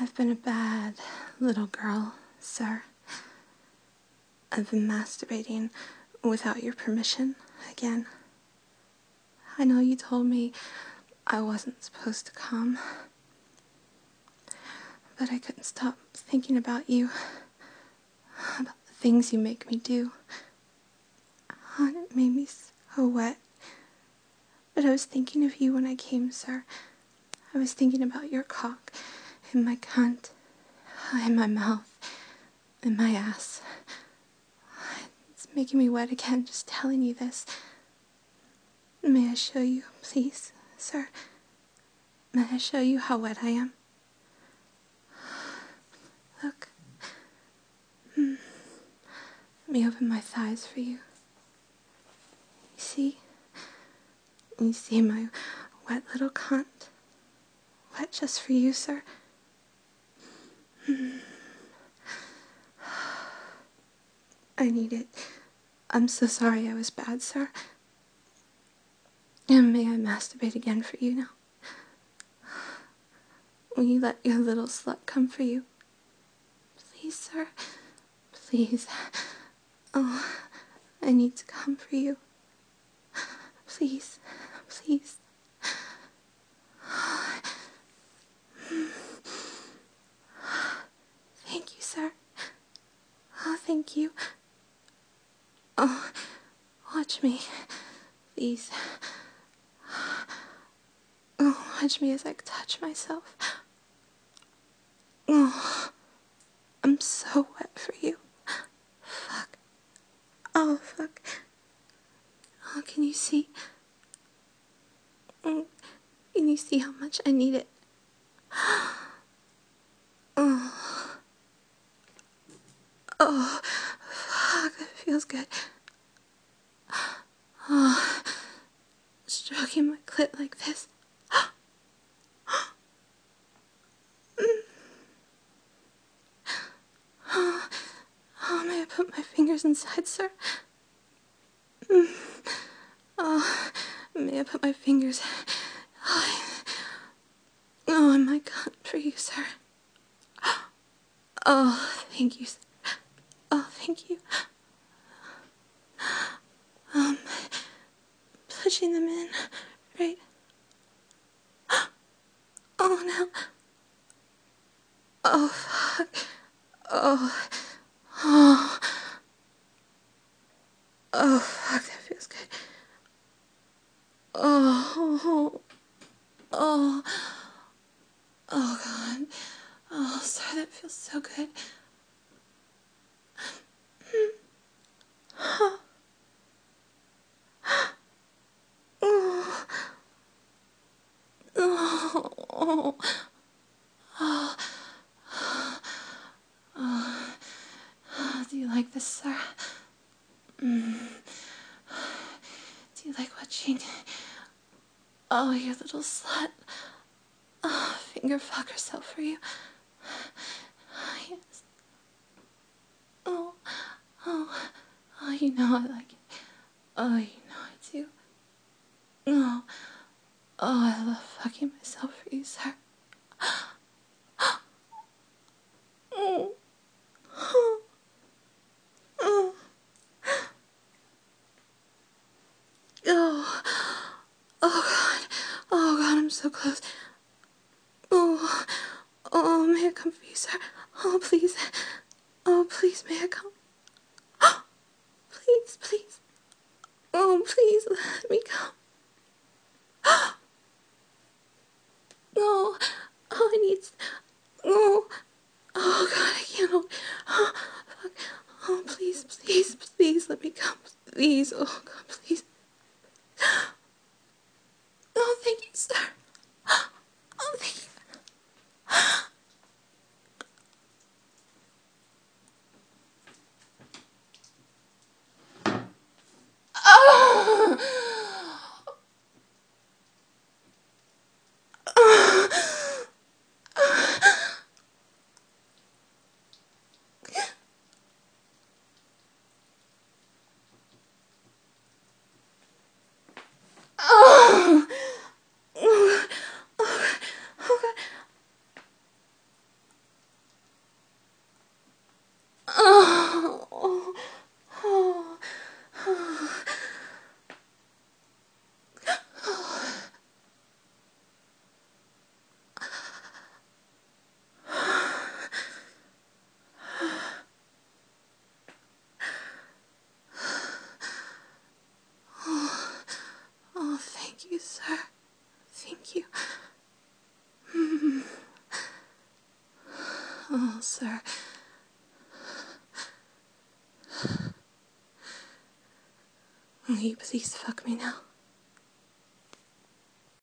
I've been a bad little girl, sir. I've been masturbating without your permission again. I know you told me I wasn't supposed to come, but I couldn't stop thinking about you, about the things you make me do. And it made me so wet. But I was thinking of you when I came, sir. I was thinking about your cock in my cunt, in my mouth, in my ass. It's making me wet again just telling you this. May I show you, please, sir? May I show you how wet I am? Look. Let me open my thighs for you. You see? You see my wet little cunt? Wet just for you, sir? I need it. I'm so sorry I was bad, sir. And may I masturbate again for you now? Will you let your little slut come for you? Please, sir. Please. Oh, I need to come for you. Please. Please. Thank you, sir. Oh, thank you. Oh, watch me. Please. Oh, watch me as I touch myself. Oh, I'm so wet for you. Fuck. Oh, fuck. Oh, can you see? Can you see how much I need it? Oh. Oh, fuck, that feels good. Oh, stroking my clit like this. Oh, may I put my fingers inside, sir? Oh, may I put my fingers... Oh, and my cunt for you, sir. Oh, thank you, sir. Oh, thank you. Pushing them in, right? Oh, no. Oh, fuck. Oh. Oh. Oh, fuck, that feels good. Oh. Oh. Oh, God. Oh, sorry, that feels so good. Oh. Oh. Oh. Oh. Oh. Do you like this, sir? Do you like watching? Oh, your little slut. Oh, finger fuck herself for you. Yes. Oh. Oh. Oh, you know I like it. Oh, you know I do. Oh. Oh, I love fucking myself for you, sir. Oh. Oh. Oh. Oh. Oh, God. Oh, God, I'm so close. Oh. Oh, may I come for you, sir? Oh, please. Oh, please, may I come? Oh, please, please. Oh, please, let me come. Oh, oh, I need... Oh, oh, God, I can't hold... Oh, fuck. Oh, please, please, please, let me come. Please, oh, God, please. Oh, thank you, sir. Oh, thank you. Oh. Oh, sir. Will you please fuck me now?